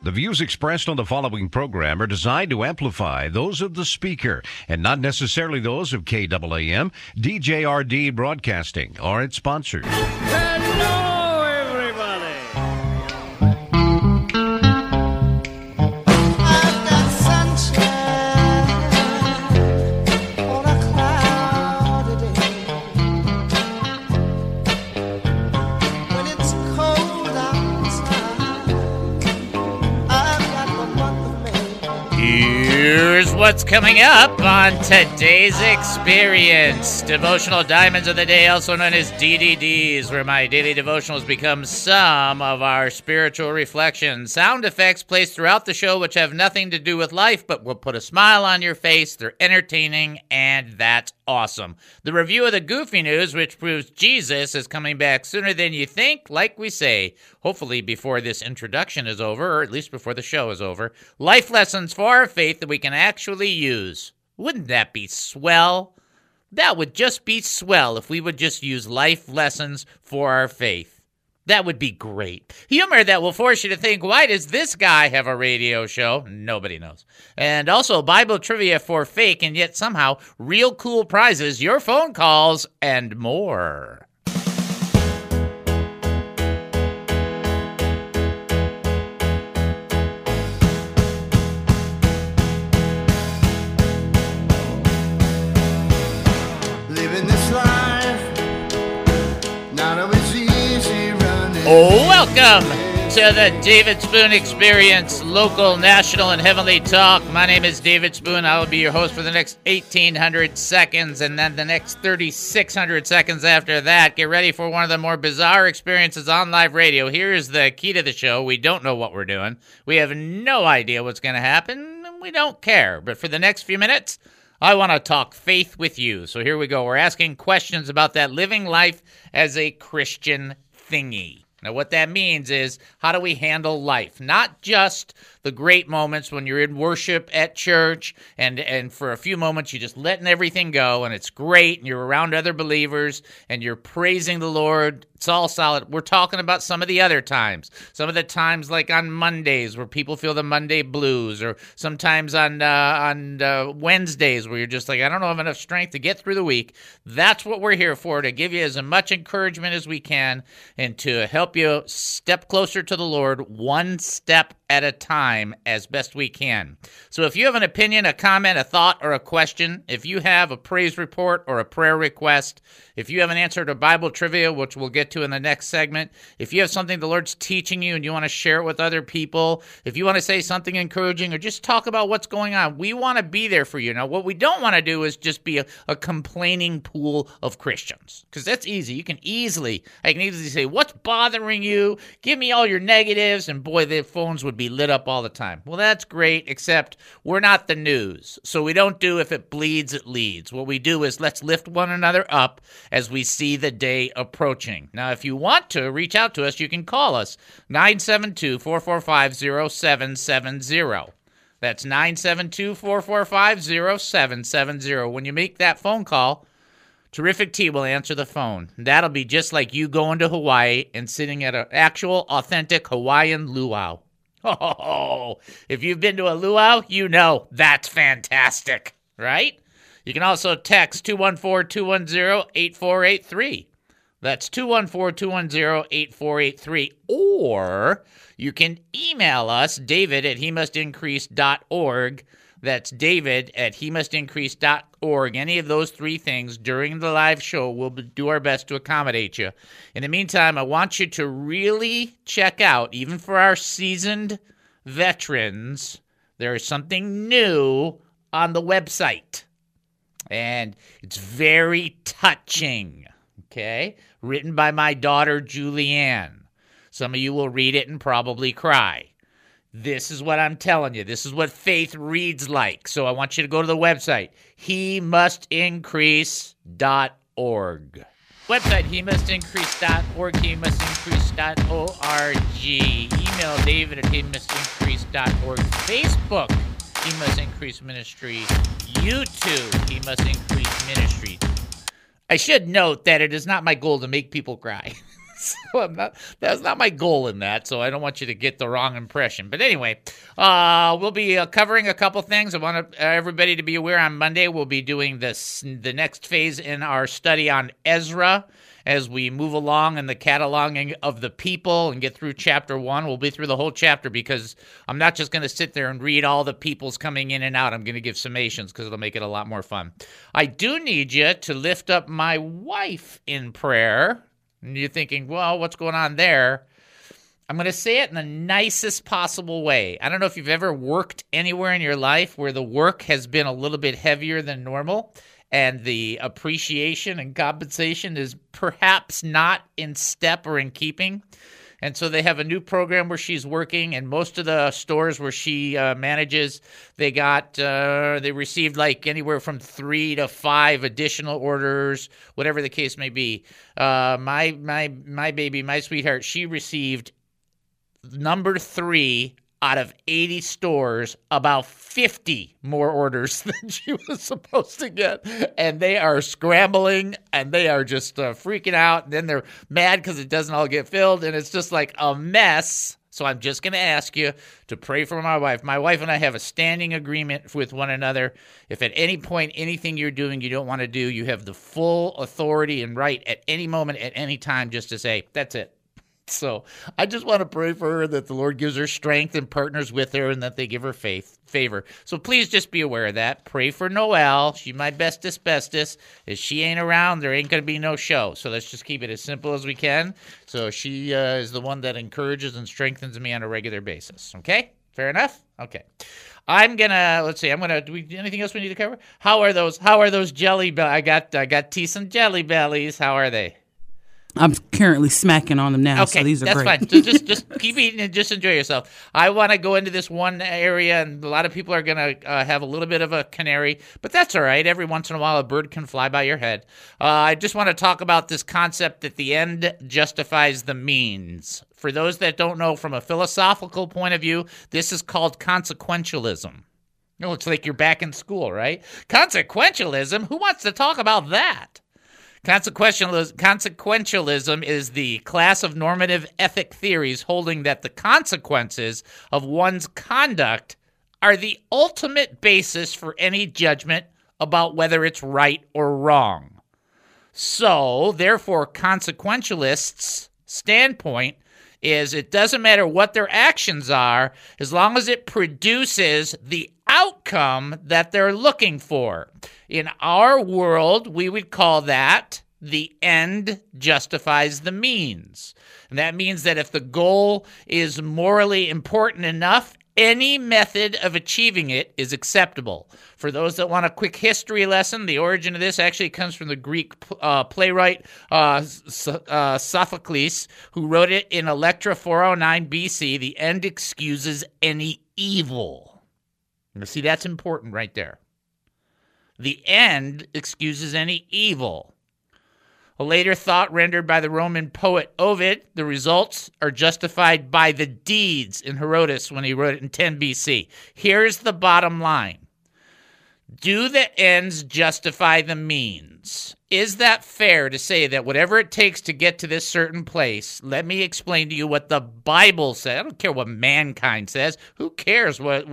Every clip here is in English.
The views expressed on the following program are designed to amplify those of the speaker and not necessarily those of KAAM, DJRD Broadcasting, or its sponsors. Hello, everybody. I've got sunshine on a cloudy day. When it's cold outside, I've got the month of May. Here's what's coming up on today's experience. Devotional Diamonds of the Day, also known as DDDs, where my daily devotionals become some of our spiritual reflections. Sound effects placed throughout the show which have nothing to do with life, but will put a smile on your face. They're entertaining, and that's awesome. The review of the Goofy News, which proves Jesus is coming back sooner than you think, like we say, hopefully before this introduction is over, or at least before the show is over. Life lessons for our faith that we can actually use. Wouldn't that be swell? That would just be swell if we would just use life lessons for our faith. That would be great. Humor that will force you to think, why does this guy have a radio show? Nobody knows. And also Bible trivia for fake and yet somehow real cool prizes, your phone calls, and more. Living this life, not always easy running. Welcome to the David Spoon Experience, local, national, and heavenly talk. My name is David Spoon. I will be your host for the next 1,800 seconds, and then the next 3,600 seconds after that. Get ready for one of the more bizarre experiences on live radio. Here is the key to the show. We don't know what we're doing. We have no idea what's going to happen, and we don't care. But for the next few minutes, I want to talk faith with you. So here we go. We're asking questions about that living life as a Christian thingy. Now, what that means is, how do we handle life? Not just the great moments when you're in worship at church and for a few moments you're just letting everything go and it's great and you're around other believers and you're praising the Lord. It's all solid. We're talking about some of the other times. Some of the times like on Mondays where people feel the Monday blues, or sometimes on Wednesdays where you're just like, I don't know, I have enough strength to get through the week. That's what we're here for, to give you as much encouragement as we can and to help you step closer to the Lord one step at a time as best we can. So if you have an opinion, a comment, a thought, or a question, if you have a praise report or a prayer request, if you have an answer to Bible trivia, which we'll get to in the next segment, if you have something the Lord's teaching you and you want to share it with other people, if you want to say something encouraging or just talk about what's going on, we want to be there for you. Now, what we don't want to do is just be a complaining pool of Christians, because that's easy. I can easily say, what's bothering you? Give me all your negatives, and boy, the phones would be lit up all the time. Well, that's great, except we're not the news. So we don't do if it bleeds, it leads. What we do is let's lift one another up as we see the day approaching. Now, if you want to reach out to us, you can call us 972-445-0770. That's 972-445-0770. When you make that phone call, Terrific T will answer the phone. That'll be just like you going to Hawaii and sitting at an actual, authentic Hawaiian luau. Oh, if you've been to a luau, you know that's fantastic, right? You can also text 214-210-8483. That's 214-210-8483. Or you can email us, david@hemustincrease.org. That's david@hemustincrease.org. Any of those three things during the live show, we'll do our best to accommodate you. In the meantime, I want you to really check out, even for our seasoned veterans, there is something new on the website. And it's very touching, okay? Written by my daughter, Julianne. Some of you will read it and probably cry. This is what I'm telling you. This is what faith reads like. So I want you to go to the website, hemustincrease.org. Website, hemustincrease.org, hemustincrease.org. Email david@hemustincrease.org. Facebook, He Must Increase Ministry. YouTube, He Must Increase Ministry. I should note that it is not my goal to make people cry. So that's not my goal in that, so I don't want you to get the wrong impression. But anyway, we'll be covering a couple things. I want everybody to be aware on Monday we'll be doing the next phase in our study on Ezra. As we move along in the cataloging of the people and get through chapter 1, we'll be through the whole chapter because I'm not just going to sit there and read all the peoples coming in and out. I'm going to give summations because it'll make it a lot more fun. I do need you to lift up my wife in prayer. And you're thinking, well, what's going on there? I'm going to say it in the nicest possible way. I don't know if you've ever worked anywhere in your life where the work has been a little bit heavier than normal, and the appreciation and compensation is perhaps not in step or in keeping. And so they have a new program where she's working, and most of the stores where she manages, they received like anywhere from 3 to 5 additional orders, whatever the case may be. My baby, my sweetheart, she received number 3 out of 80 stores, about 50 more orders than she was supposed to get. And they are scrambling, and they are just freaking out. And then they're mad because it doesn't all get filled, and it's just like a mess. So I'm just going to ask you to pray for my wife. My wife and I have a standing agreement with one another. If at any point anything you're doing you don't want to do, you have the full authority and right at any moment, at any time, just to say, that's it. So I just want to pray for her that the Lord gives her strength and partners with her and that they give her favor. So please just be aware of that. Pray for Noelle. She's my bestest. If she ain't around, there ain't going to be no show. So let's just keep it as simple as we can. So she is the one that encourages and strengthens me on a regular basis. Okay? Fair enough? Okay. Anything else we need to cover? How are those jelly bellies? I got tea some jelly bellies. How are they? I'm currently smacking on them now, okay, so these are great. That's fine. So just keep eating and just enjoy yourself. I want to go into this one area, and a lot of people are going to have a little bit of a canary, but that's all right. Every once in a while, a bird can fly by your head. I just want to talk about this concept that the end justifies the means. For those that don't know, from a philosophical point of view, this is called consequentialism. No, it's like you're back in school, right? Consequentialism? Who wants to talk about that? Consequentialism is the class of normative ethic theories holding that the consequences of one's conduct are the ultimate basis for any judgment about whether it's right or wrong. So, therefore, consequentialists' standpoint is it doesn't matter what their actions are as long as it produces the outcome that they're looking for. In our world, we would call that the end justifies the means. And that means that if the goal is morally important enough, any method of achieving it is acceptable. For those that want a quick history lesson, the origin of this actually comes from the Greek playwright Sophocles, who wrote it in Electra 409 BC, the end excuses any evil. Now, see, that's important right there. The end excuses any evil. A later thought rendered by the Roman poet Ovid, the results are justified by the deeds in Herodotus when he wrote it in 10 BC. Here's the bottom line. Do the ends justify the means? Is that fair to say that whatever it takes to get to this certain place, let me explain to you what the Bible says. I don't care what mankind says. Who cares what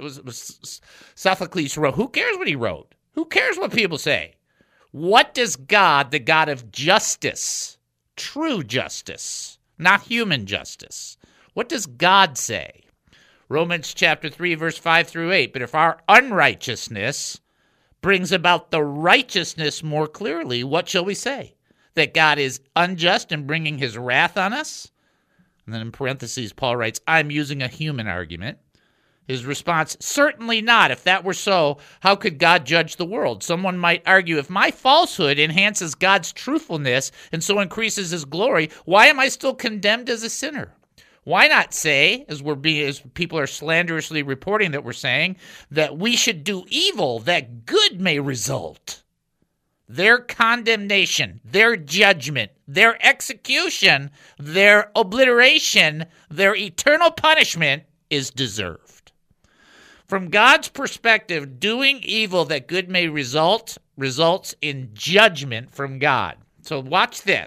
Sophocles wrote? Who cares what he wrote? Who cares what people say? What does God, the God of justice, true justice, not human justice, what does God say? Romans chapter 3, verse 5 through 8. But if our unrighteousness brings about the righteousness more clearly, what shall we say? That God is unjust in bringing his wrath on us? And then in parentheses, Paul writes, I'm using a human argument. His response, certainly not. If that were so, how could God judge the world? Someone might argue, if my falsehood enhances God's truthfulness and so increases his glory, why am I still condemned as a sinner? Why not say, as people are slanderously reporting that we're saying, that we should do evil that good may result? Their condemnation, their judgment, their execution, their obliteration, their eternal punishment is deserved. From God's perspective, doing evil that good may result results in judgment from God. So watch this.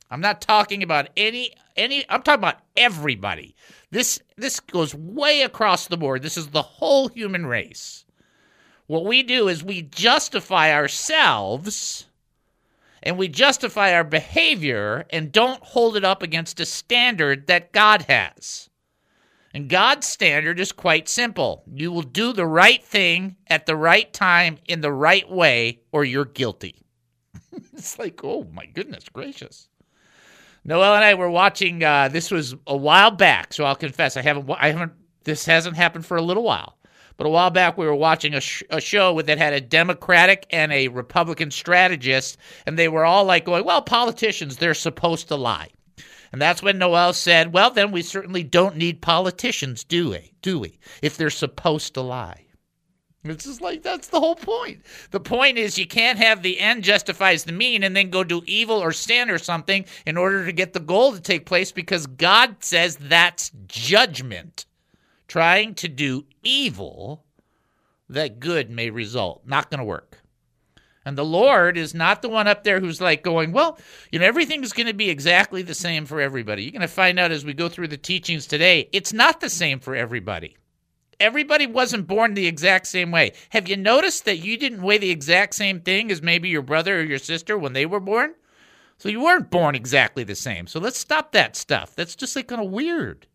I'm not talking about any I'm talking about everybody. This goes way across the board. This is the whole human race. What we do is we justify ourselves and we justify our behavior and don't hold it up against a standard that God has. And God's standard is quite simple. You will do the right thing at the right time in the right way, or you're guilty. It's like, oh my goodness gracious. Noelle and I were watching, this was a while back, so I'll confess, this hasn't happened for a little while. But a while back, we were watching a show that had a Democratic and a Republican strategist, and they were all like going, well, politicians, they're supposed to lie. And that's when Noelle said, well, then we certainly don't need politicians, do we? If they're supposed to lie. It's just like, that's the whole point. The point is you can't have the end justifies the mean and then go do evil or sin or something in order to get the goal to take place, because God says that's judgment. Trying to do evil that good may result. Not going to work. And the Lord is not the one up there who's like going, well, everything's going to be exactly the same for everybody. You're going to find out as we go through the teachings today, it's not the same for everybody. Everybody wasn't born the exact same way. Have you noticed that you didn't weigh the exact same thing as maybe your brother or your sister when they were born? So you weren't born exactly the same. So let's stop that stuff. That's just like kind of weird.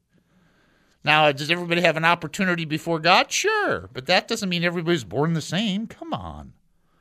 Now, does everybody have an opportunity before God? Sure. But that doesn't mean everybody's born the same. Come on.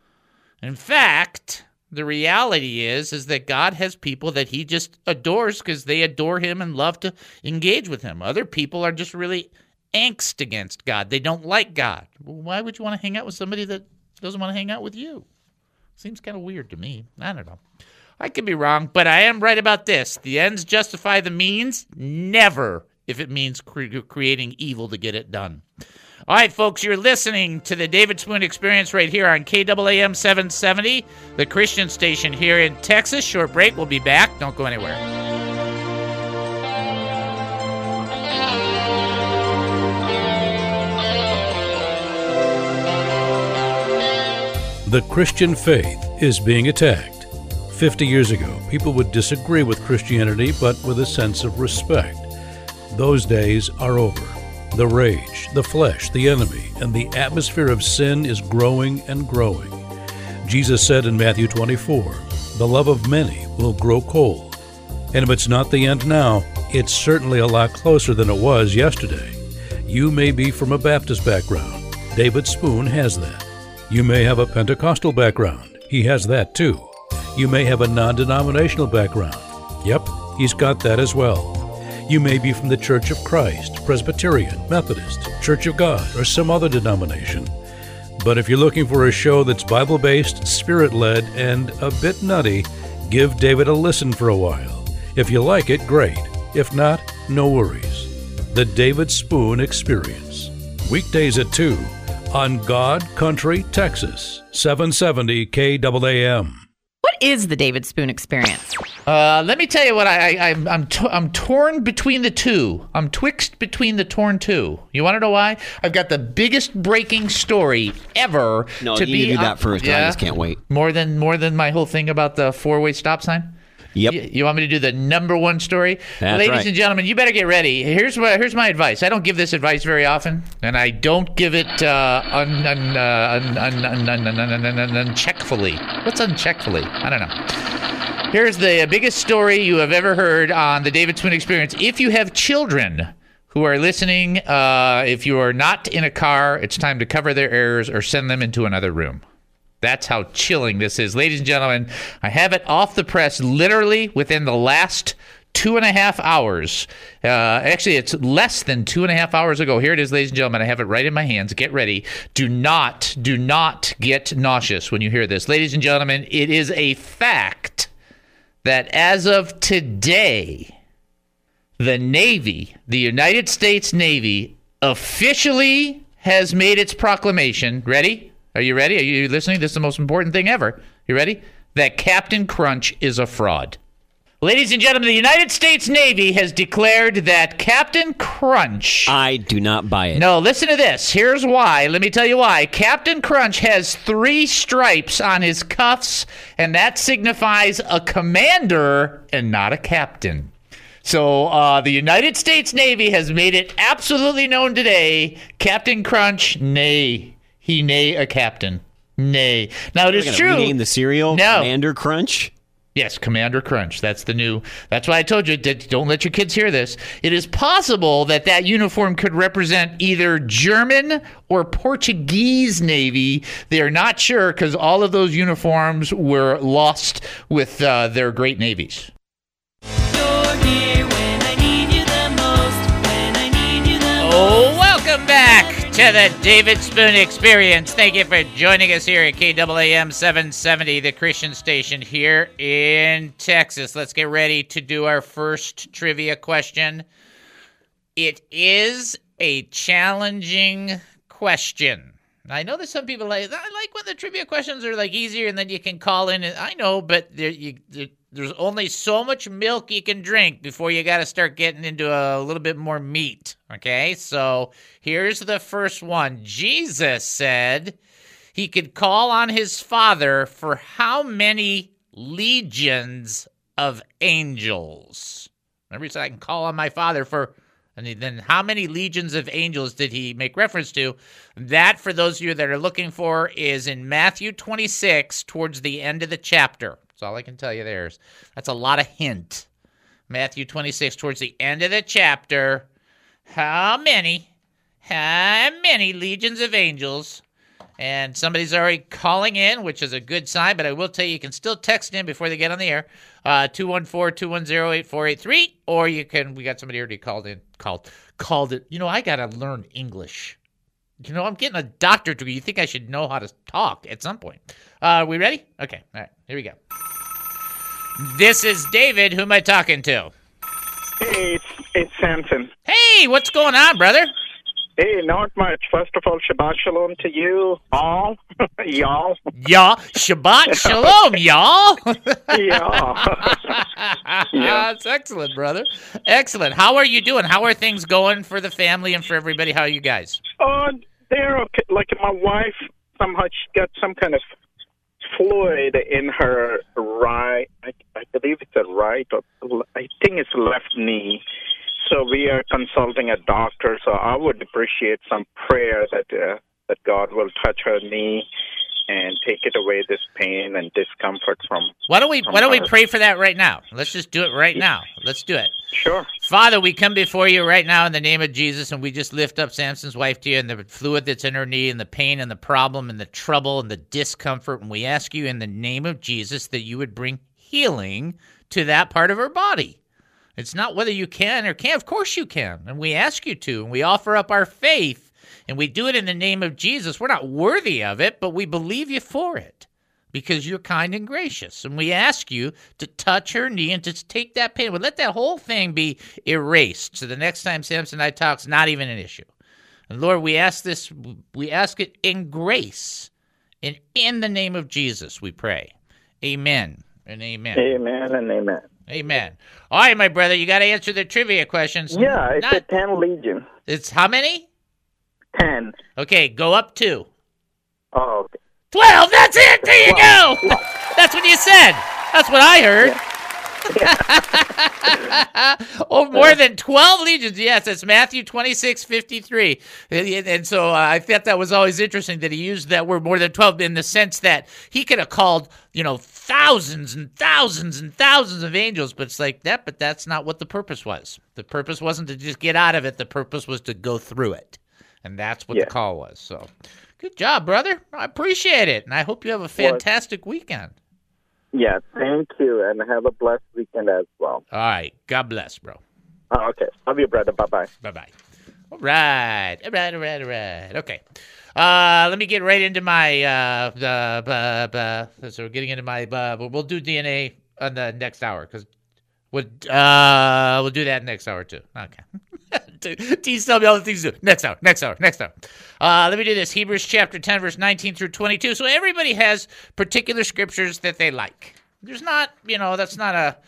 In fact, the reality is that God has people that he just adores because they adore him and love to engage with him. Other people are just really angst against God. They don't like God. Well, why would you want to hang out with somebody that doesn't want to hang out with you? Seems kind of weird to me. I don't know. I could be wrong, but I am right about this. The ends justify the means. Never, if it means creating evil to get it done. All right, folks, you're listening to the David Spoon Experience right here on KAAM 770, the Christian station here in Texas. Short break. We'll be back. Don't go anywhere. The Christian faith is being attacked. 50 years ago, people would disagree with Christianity, but with a sense of respect. Those days are over. The rage, the flesh, the enemy, and the atmosphere of sin is growing and growing. Jesus said in Matthew 24, the love of many will grow cold. And if it's not the end now, it's certainly a lot closer than it was yesterday. You may be from a Baptist background. David Spoon has that. You may have a Pentecostal background. He has that too. You may have a non-denominational background. Yep, he's got that as well. You may be from the Church of Christ, Presbyterian, Methodist, Church of God, or some other denomination. But if you're looking for a show that's Bible-based, Spirit-led, and a bit nutty, give David a listen for a while. If you like it, great. If not, no worries. The David Spoon Experience. Weekdays at 2 on God Country, Texas, 770 KAAM. What is the David Spoon Experience? Let me tell you what I'm torn between the two. I'm twixt between the torn two. You want to know why? I've got the biggest breaking story ever. No, to you be need to do that first. Yeah? I just can't wait. More than my whole thing about the four-way stop sign. Yep. You want me to do the number one story? That's Ladies right. and gentlemen, you better get ready. Here's my advice. I don't give this advice very often, and I don't give it uncheckfully. What's uncheckfully? I don't know. Here's the biggest story you have ever heard on the David Spoon Experience. If you have children who are listening, if you are not in a car, it's time to cover their ears or send them into another room. That's how chilling this is. Ladies and gentlemen, I have it off the press literally within the last 2.5 hours. Actually, it's less than 2.5 hours ago. Here it is, ladies and gentlemen. I have it right in my hands. Get ready. Do not get nauseous when you hear this. Ladies and gentlemen, it is a fact that as of today, the Navy, the United States Navy, officially has made its proclamation. Ready? Are you ready? Are you listening? This is the most important thing ever. You ready? That Captain Crunch is a fraud. Ladies and gentlemen, the United States Navy has declared that Captain Crunch... I do not buy it. No, listen to this. Here's why. Let me tell you why. Captain Crunch has 3 stripes on his cuffs, and that signifies a commander and not a captain. So the United States Navy has made it absolutely known today, Captain Crunch, nay. He nay a captain. Nay. Now, it is true. Rename the cereal? No. Commander Crunch? Yes, Commander Crunch. That's why I told you, don't let your kids hear this. It is possible that uniform could represent either German or Portuguese Navy. They are not sure because all of those uniforms were lost with their great navies. Oh, welcome back to the David Spoon Experience. Thank you for joining us here at KAAM 770, the Christian station here in Texas. Let's get ready to do our first trivia question. It is a challenging question. I know that some people I like when the trivia questions are like easier and then you can call in. I know, but there's only so much milk you can drink before you got to start getting into a little bit more meat. Okay, so here's the first one. Jesus said he could call on his Father for how many legions of angels? Remember, he said, I can call on my Father for... And then how many legions of angels did he make reference to? That, for those of you that are looking for, is in Matthew 26 towards the end of the chapter. That's all I can tell you there. That's a lot of hint. Matthew 26 towards the end of the chapter. How many legions of angels? And somebody's already calling in, which is a good sign, but I will tell you, you can still text in before they get on the air, 214-210-8483, or you can, we got somebody already called it. You know, I got to learn English. You know, I'm getting a doctorate degree. You think I should know how to talk at some point. We ready? Okay, all right, here we go. This is David. Who am I talking to? Hey, it's Samson. Hey, what's going on, brother? Hey, not much. First of all, Shabbat Shalom to you all. Y'all. Y'all. Shabbat Shalom, y'all. Yeah. That's excellent, brother. Excellent. How are you doing? How are things going for the family and for everybody? How are you guys? They're okay. Like my wife, somehow she got some kind of fluid in her right, I believe it's a right, or I think it's left knee. So we are consulting a doctor. So I would appreciate some prayer that God will touch her knee and take it away, this pain and discomfort from. Why don't we pray for that right now? Let's just do it right now. Let's do it. Sure. Father, we come before you right now in the name of Jesus, and we just lift up Samson's wife to you and the fluid that's in her knee and the pain and the problem and the trouble and the discomfort. And we ask you in the name of Jesus that you would bring healing to that part of her body. It's not whether you can or can't. Of course you can. And we ask you to. And we offer up our faith. And we do it in the name of Jesus. We're not worthy of it, but we believe you for it because you're kind and gracious. And we ask you to touch her knee and to take that pain. We'll let that whole thing be erased. So the next time Samson and I talk, it's not even an issue. And Lord, we ask this. We ask it in grace. And in the name of Jesus, we pray. Amen and amen. Amen and amen. Amen. All right, my brother, you got to answer the trivia questions. Yeah, it's a 10 legion. It's how many? 10. Okay, go up 2. Oh, okay. 12, that's it! There you go! That's what you said. That's what I heard. Oh, more than 12 legions. Yes, it's Matthew 26:53. And so I thought that was always interesting that he used that word more than 12 in the sense that he could have called, thousands and thousands and thousands of angels, but it's like that, but that's not what the purpose was. The purpose wasn't to just get out of it. The purpose was to go through it. And that's what the call was. So good job, brother. I appreciate it. And I hope you have a fantastic weekend. Yeah, thank you, and have a blessed weekend as well. All right. God bless, bro. Oh, okay. Love you, brother. Bye-bye. Bye-bye. All right. Okay. Let me get right into my, so we're getting into my, we'll do DNA on the next hour, because we'll do that next hour, too. Okay. Tease tell me all the things to do. Next hour. Let me do this. Hebrews chapter 10, verse 19 through 22. So everybody has particular scriptures that they like. There's not, that's not a,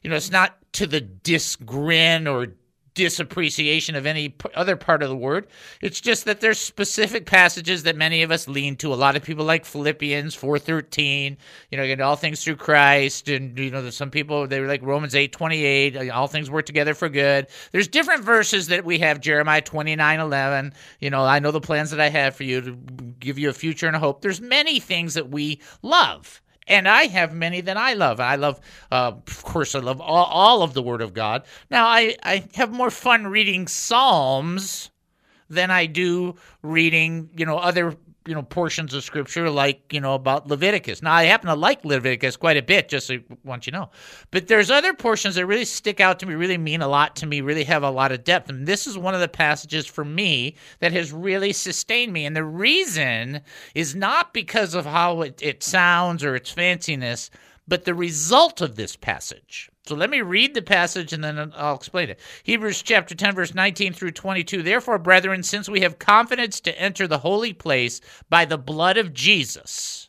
it's not to the disgrin or disappreciation of any other part of the word. It's just that there's specific passages that many of us lean to. A lot of people like Philippians 4:13, all things through Christ, and there's some people, they like Romans 8:28, all things work together for good. There's different verses that we have. Jeremiah 29:11, I know the plans that I have for you, to give you a future and a hope. There's many things that we love. And I have many that I love. I love, of course, I love all of the Word of God. Now, I have more fun reading Psalms than I do reading, other, portions of Scripture like, about Leviticus. Now, I happen to like Leviticus quite a bit, just so I want you to know. But there's other portions that really stick out to me, really mean a lot to me, really have a lot of depth. And this is one of the passages for me that has really sustained me. And the reason is not because of how it sounds or its fanciness, but the result of this passage. So let me read the passage and then I'll explain it. Hebrews chapter 10, verse 19 through 22. Therefore, brethren, since we have confidence to enter the holy place by the blood of Jesus,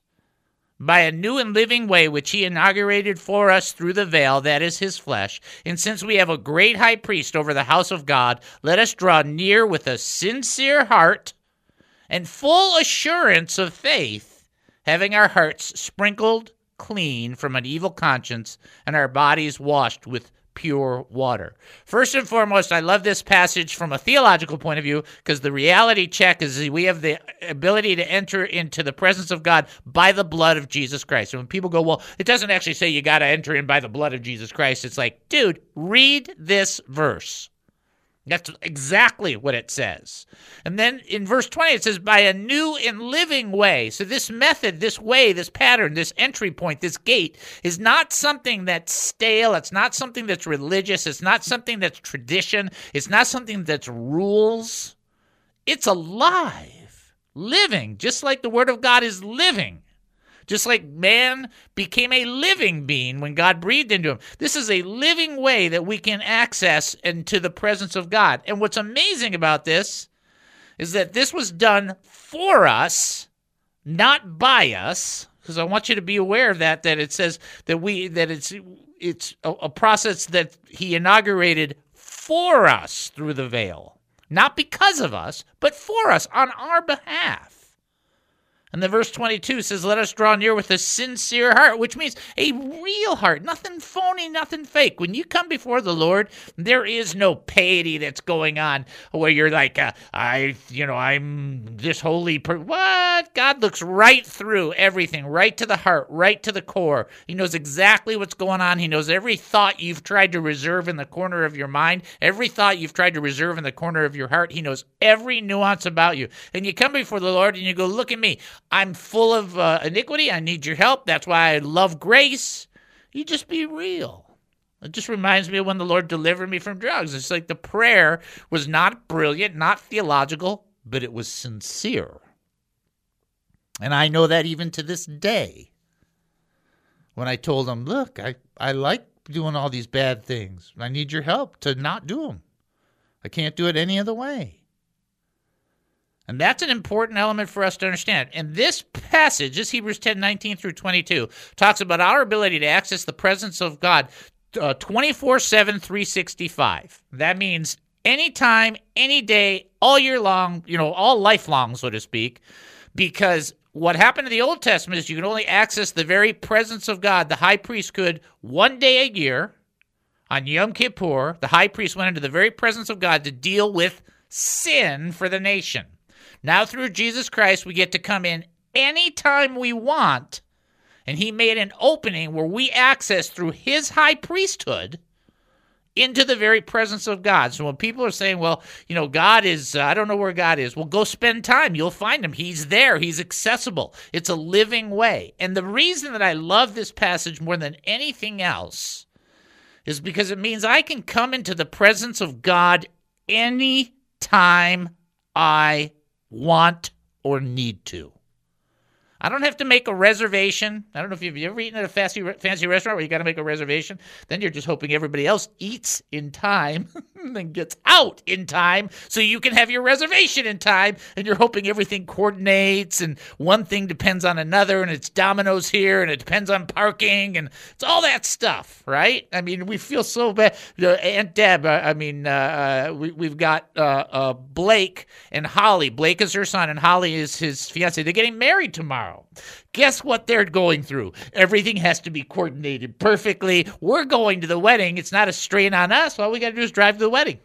by a new and living way which he inaugurated for us through the veil, that is his flesh, and since we have a great high priest over the house of God, let us draw near with a sincere heart and full assurance of faith, having our hearts sprinkled clean from an evil conscience and our bodies washed with pure water. First and foremost, I love this passage from a theological point of view because the reality check is we have the ability to enter into the presence of God by the blood of Jesus Christ. And when people go, well, it doesn't actually say you got to enter in by the blood of Jesus Christ. It's like, dude, read this verse. That's exactly what it says. And then in verse 20, it says, by a new and living way. So this method, this way, this pattern, this entry point, this gate is not something that's stale. It's not something that's religious. It's not something that's tradition. It's not something that's rules. It's alive, living, just like the Word of God is living. Just like man became a living being when God breathed into him. This is a living way that we can access into the presence of God. And what's amazing about this is that this was done for us, not by us. Because I want you to be aware of that it says that it's a process that he inaugurated for us through the veil. Not because of us, but for us, on our behalf. And then verse 22 says, let us draw near with a sincere heart, which means a real heart, nothing phony, nothing fake. When you come before the Lord, there is no piety that's going on where you're like, I'm this holy person. What? God looks right through everything, right to the heart, right to the core. He knows exactly what's going on. He knows every thought you've tried to reserve in the corner of your mind, every thought you've tried to reserve in the corner of your heart. He knows every nuance about you. And you come before the Lord and you go, look at me. I'm full of iniquity. I need your help. That's why I love grace. You just be real. It just reminds me of when the Lord delivered me from drugs. It's like the prayer was not brilliant, not theological, but it was sincere. And I know that even to this day. When I told him, look, I like doing all these bad things. I need your help to not do them. I can't do it any other way. And that's an important element for us to understand. And this passage, this Hebrews 10, 19 through 22, talks about our ability to access the presence of God 24/7, 365. That means anytime, any day, all year long, all lifelong, so to speak, because what happened in the Old Testament is you could only access the very presence of God. The high priest could one day a year on Yom Kippur, the high priest went into the very presence of God to deal with sin for the nation. Now through Jesus Christ, we get to come in anytime we want, and he made an opening where we access through his high priesthood into the very presence of God. So when people are saying, well, God is, I don't know where God is, well, go spend time. You'll find him. He's there. He's accessible. It's a living way. And the reason that I love this passage more than anything else is because it means I can come into the presence of God anytime I want or need to. I don't have to make a reservation. I don't know if you've ever eaten at a fancy restaurant where you got to make a reservation. Then you're just hoping everybody else eats in time and then gets out in time so you can have your reservation in time. And you're hoping everything coordinates and one thing depends on another and it's dominoes here and it depends on parking and it's all that stuff, right? I mean, we feel so bad. Aunt Deb, we've got Blake and Holly. Blake is her son and Holly is his fiance. They're getting married tomorrow. Guess what they're going through? Everything has to be coordinated perfectly. We're going to the wedding. It's not a strain on us. All we got to do is drive to the wedding.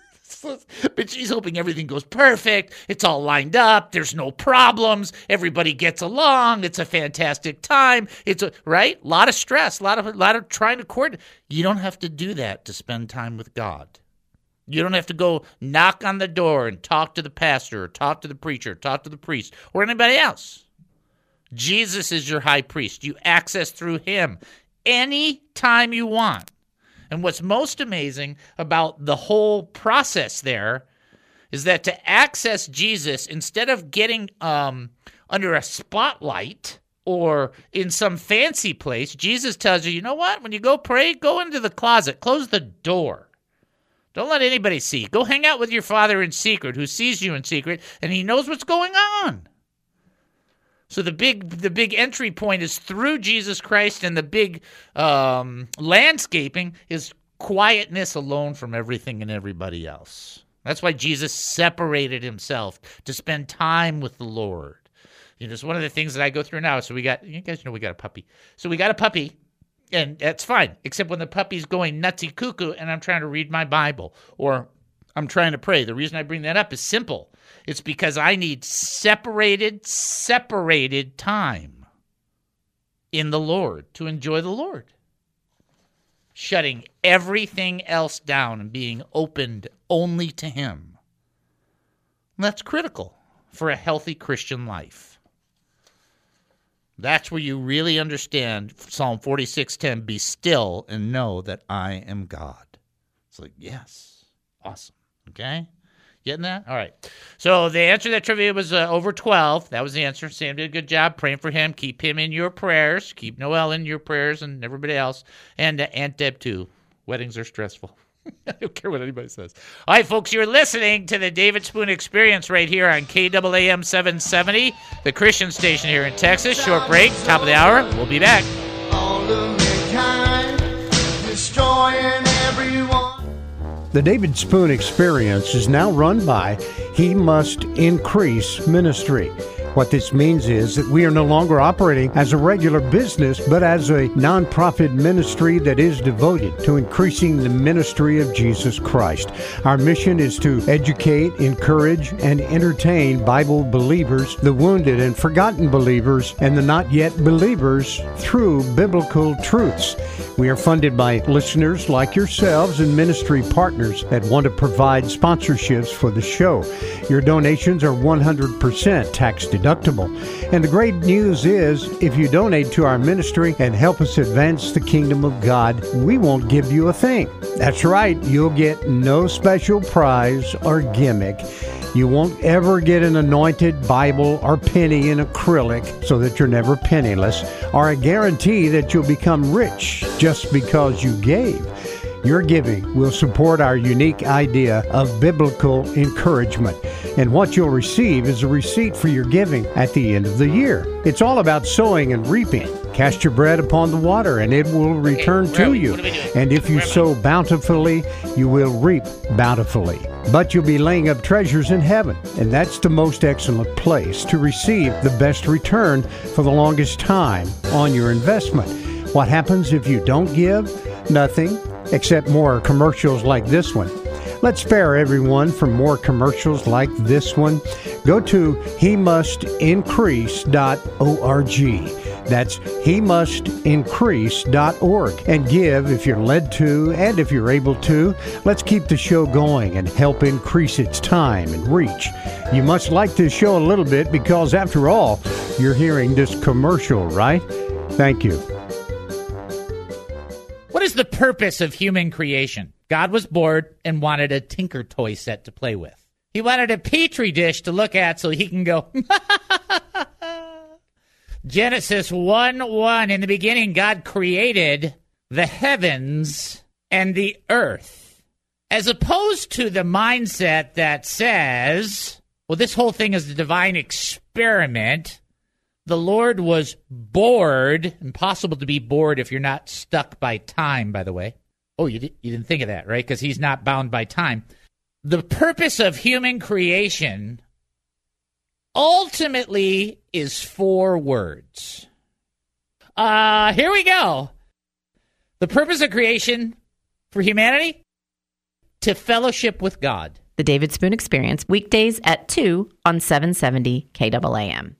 But she's hoping everything goes perfect. It's all lined up. There's no problems. Everybody gets along. It's a fantastic time. Right? A lot of stress, a lot of trying to coordinate. You don't have to do that to spend time with God. You don't have to go knock on the door and talk to the pastor or talk to the preacher, or talk to the priest or anybody else. Jesus is your high priest. You access through him any time you want. And what's most amazing about the whole process there is that to access Jesus, instead of getting under a spotlight or in some fancy place, Jesus tells you, you know what? When you go pray, go into the closet, close the door. Don't let anybody see. Go hang out with your Father in secret, who sees you in secret, and he knows what's going on. So the big entry point is through Jesus Christ, and the big landscaping is quietness alone from everything and everybody else. That's why Jesus separated himself to spend time with the Lord. You know, it's one of the things that I go through now. So you guys know we got a puppy. So we got a puppy. And that's fine, except when the puppy's going nutsy cuckoo and I'm trying to read my Bible or I'm trying to pray. The reason I bring that up is simple. It's because I need separated time in the Lord to enjoy the Lord. Shutting everything else down and being opened only to him. And that's critical for a healthy Christian life. That's where you really understand Psalm 46:10, be still and know that I am God. It's like, yes, awesome, okay? Getting that? All right. So the answer to that trivia was over 12. That was the answer. Sam did a good job praying for him. Keep him in your prayers. Keep Noel in your prayers and everybody else. And Aunt Deb, too. Weddings are stressful. I don't care what anybody says. All right, folks, you're listening to the David Spoon Experience right here on KAAM 770, the Christian station here in Texas. Short break, top of the hour. We'll be back. All of mankind, destroying everyone. The David Spoon Experience is now run by He Must Increase Ministry. What this means is that we are no longer operating as a regular business, but as a nonprofit ministry that is devoted to increasing the ministry of Jesus Christ. Our mission is to educate, encourage, and entertain Bible believers, the wounded and forgotten believers, and the not yet believers through biblical truths. We are funded by listeners like yourselves and ministry partners that want to provide sponsorships for the show. Your donations are 100% tax deductible. And the great news is, if you donate to our ministry and help us advance the kingdom of God, we won't give you a thing. That's right, you'll get no special prize or gimmick. You won't ever get an anointed Bible or penny in acrylic so that you're never penniless, or a guarantee that you'll become rich just because you gave. Your giving will support our unique idea of biblical encouragement. And what you'll receive is a receipt for your giving at the end of the year. It's all about sowing and reaping. Cast your bread upon the water, and it will return to you. And if you sow bountifully, you will reap bountifully. But you'll be laying up treasures in heaven, and that's the most excellent place to receive the best return for the longest time on your investment. What happens if you don't give? Nothing, except more commercials like this one. Let's spare everyone from more commercials like this one. Go to HeMustIncrease.org. That's HeMustIncrease.org, and give if you're led to and if you're able to. Let's keep the show going and help increase its time and reach. You must like this show a little bit because, after all, you're hearing this commercial, right? Thank you. What is the purpose of human creation? God was bored and wanted a Tinker Toy set to play with. He wanted a Petri dish to look at so he can go, Genesis 1:1, in the beginning, God created the heavens and the earth. As opposed to the mindset that says, well, this whole thing is a divine experiment. The Lord was bored. Impossible to be bored if you're not stuck by time, by the way. Oh, you didn't think of that, right? Because he's not bound by time. The purpose of human creation ultimately is 4 words. Here we go. The purpose of creation for humanity? To fellowship with God. The David Spoon Experience, weekdays at 2 on 770 KAAM.